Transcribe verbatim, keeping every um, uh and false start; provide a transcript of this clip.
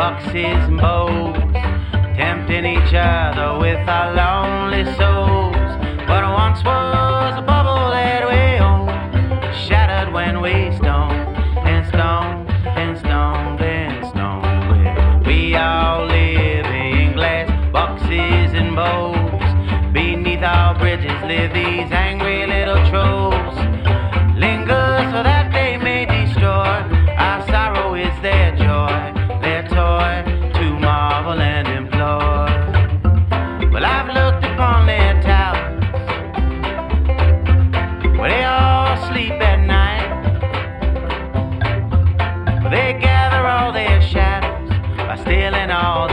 boxes and bows, tempting each other with our lonely souls. What once was a bubble that we owned, shattered when we stoned and stoned and stoned and stoned. We all live in glass boxes and bowls. Beneath our bridges live these angry little trolls. Linger so that they may destroy. Our sorrow is their joy, their toy to marvel and employ. Well, I've looked upon their towers where they all sleep at night. They gather all their shadows by stealing all